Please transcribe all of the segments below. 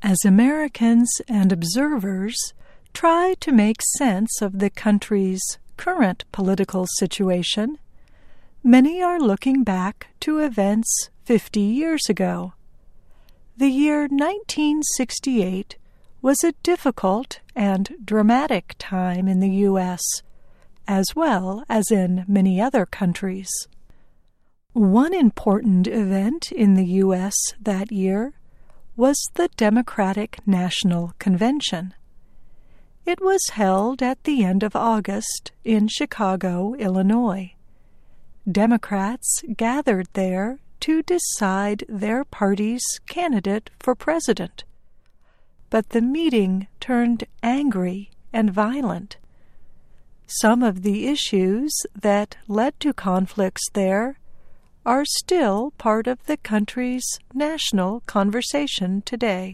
As Americans and observers try to make sense of the country's current political situation, many are looking back to events 50 years ago. The year 1968 was a difficult and dramatic time in the U.S., as well as in many other countries. One important event in the U.S. that year was the Democratic National Convention. It was held at the end of August in Chicago, Illinois. Democrats gathered there to decide their party's candidate for president. But the meeting turned angry and violent. Some of the issues that led to conflicts there are still part of the country's national conversation today.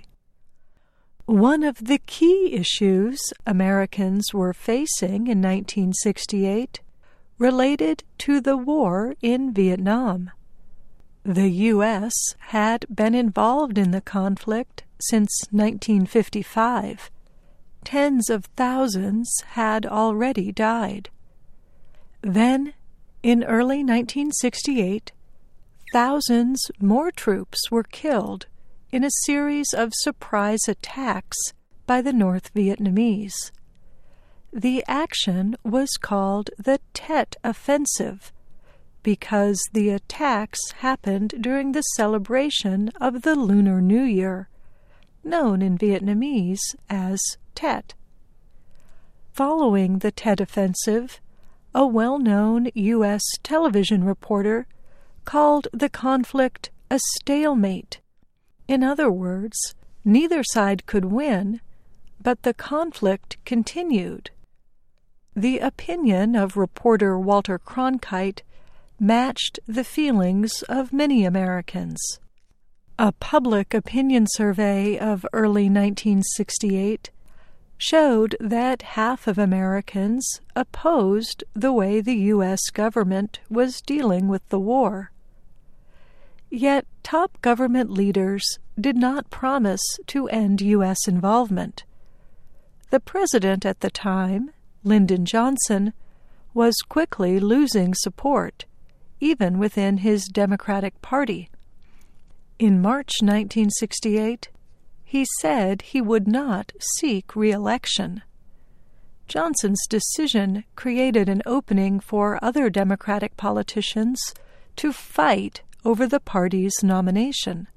One of the key issues Americans were facing in 1968 related to the war in Vietnam. The U.S. had been involved in the conflict since 1955. Tens of thousands had already died. Then, in early 1968, thousands more troops were killed in a series of surprise attacks by the North Vietnamese. The action was called the Tet Offensive because the attacks happened during the celebration of the Lunar New Year, known in Vietnamese as Tet. Following the Tet Offensive, a well-known U.S. television reporter called the conflict a stalemate. In other words, neither side could win, but the conflict continued. The opinion of reporter Walter Cronkite matched the feelings of many Americans. A public opinion survey of early 1968 showed that half of Americans opposed the way the U.S. government was dealing with the war. Yet top government leaders did not promise to end U.S. involvement. The president at the time, Lyndon Johnson, was quickly losing support, even within his Democratic Party. In March 1968, he said he would not seek re-election. Johnson's decision created an opening for other Democratic politicians to fight over the party's nomination.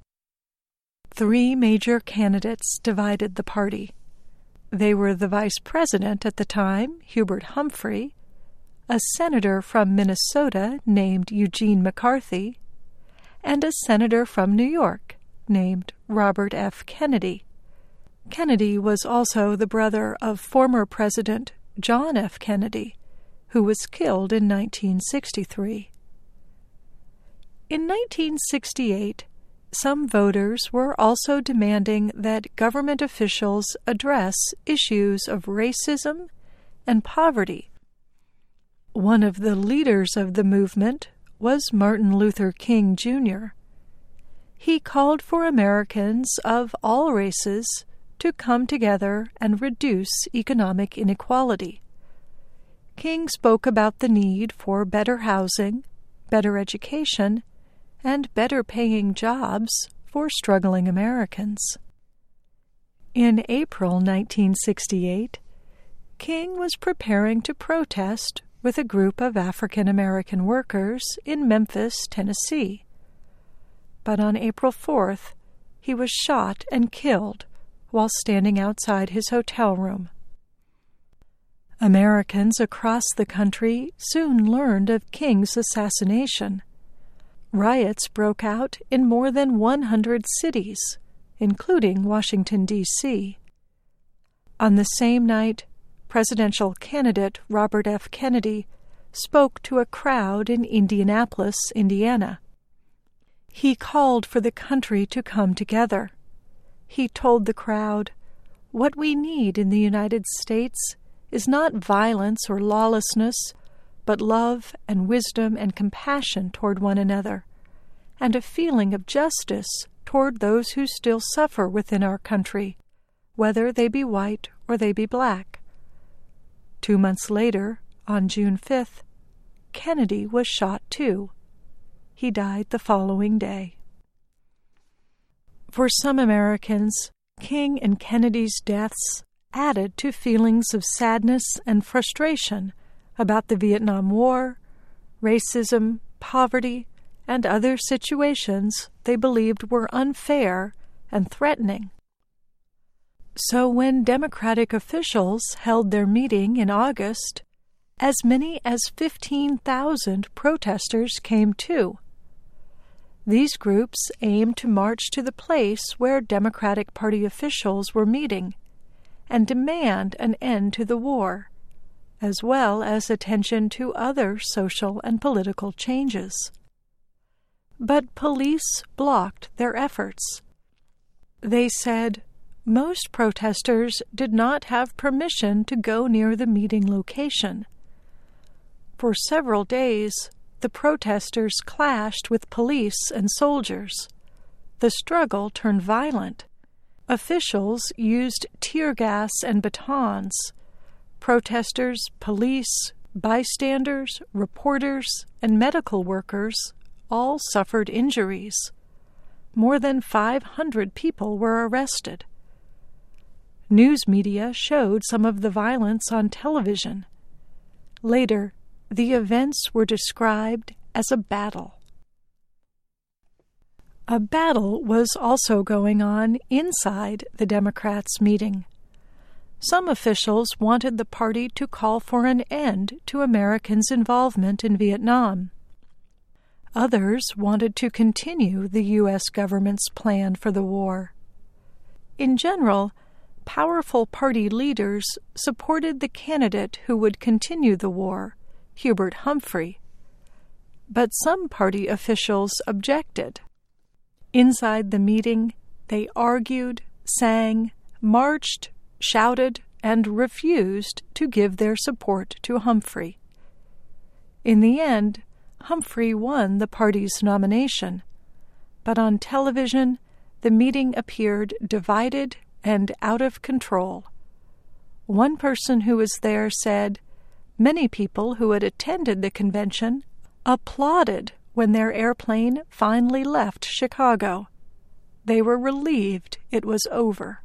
3 major candidates divided the party. They were the vice president at the time, Hubert Humphrey, a senator from Minnesota named Eugene McCarthy, and a senator from New York named Robert F. Kennedy. Kennedy was also the brother of former President John F. Kennedy, who was killed in 1963. In 1968, some voters were also demanding that government officials address issues of racism and poverty. One of the leaders of the movement was Martin Luther King, Jr. He called for Americans of all races to come together and reduce economic inequality. King spoke about the need for better housing, better education, and better-paying jobs for struggling Americans. In April 1968, King was preparing to protest with a group of African-American workers in Memphis, Tennessee. But on April 4th, he was shot and killed while standing outside his hotel room. Americans across the country soon learned of King's assassination. Riots broke out in more than 100 cities, including Washington, D.C. On the same night, presidential candidate Robert F. Kennedy spoke to a crowd in Indianapolis, Indiana. He called for the country to come together. He told the crowd, "What we need in the United States is not violence or lawlessness, but love and wisdom and compassion toward one another, and a feeling of justice toward those who still suffer within our country, whether they be white or they be black. 2 months later, on June 5th, Kennedy was shot too. He died the following day. For some Americans, King and Kennedy's deaths added to feelings of sadness and frustration about the Vietnam War, racism, poverty, and other situations they believed were unfair and threatening. So when Democratic officials held their meeting in August, as many as 15,000 protesters came too. These groups aimed to march to the place where Democratic Party officials were meeting and demand an end to the war, as well as attention to other social and political changes. But police blocked their efforts. They said most protesters did not have permission to go near the meeting location. For several days, the protesters clashed with police and soldiers. The struggle turned violent. Officials used tear gas and batons. Protesters, police, bystanders, reporters, and medical workers all suffered injuries. More than 500 people were arrested. News media showed some of the violence on television. Later, the events were described as a battle. A battle was also going on inside the Democrats' meeting. Some officials wanted the party to call for an end to Americans' involvement in Vietnam. Others wanted to continue the U.S. government's plan for the war. In general, powerful party leaders supported the candidate who would continue the war, Hubert Humphrey. But some party officials objected. Inside the meeting, they argued, sang, marched, shouted, and refused to give their support to Humphrey. In the end, Humphrey won the party's nomination, but on television, the meeting appeared divided and out of control. One person who was there said, many people who had attended the convention applauded when their airplane finally left Chicago. They were relieved it was over.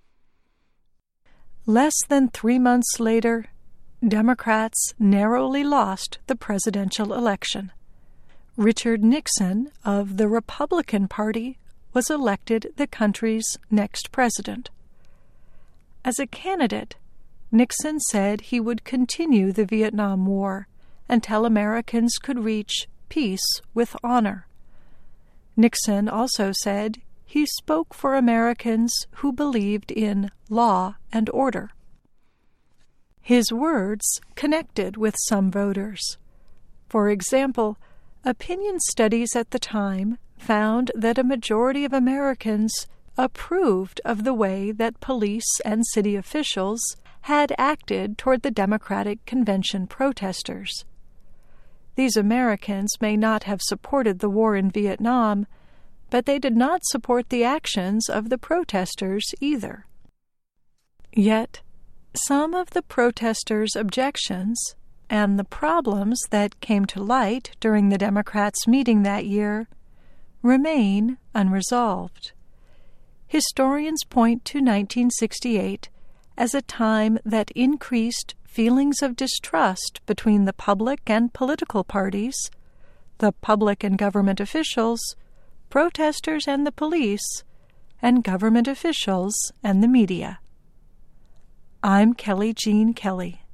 Less than 3 months later, Democrats narrowly lost the presidential election. Richard Nixon of the Republican Party was elected the country's next president. As a candidate, Nixon said he would continue the Vietnam War until Americans could reach peace with honor. Nixon also said he spoke for Americans who believed in law and order. His words connected with some voters. For example, opinion studies at the time found that a majority of Americans approved of the way that police and city officials had acted toward the Democratic Convention protesters. These Americans may not have supported the war in Vietnam, but they did not support the actions of the protesters either. Yet, some of the protesters' objections and the problems that came to light during the Democrats' meeting that year remain unresolved. Historians point to 1968 as a time that increased feelings of distrust between the public and political parties, the public and government officials, protesters and the police, and government officials and the media. I'm Kelly Jean Kelly.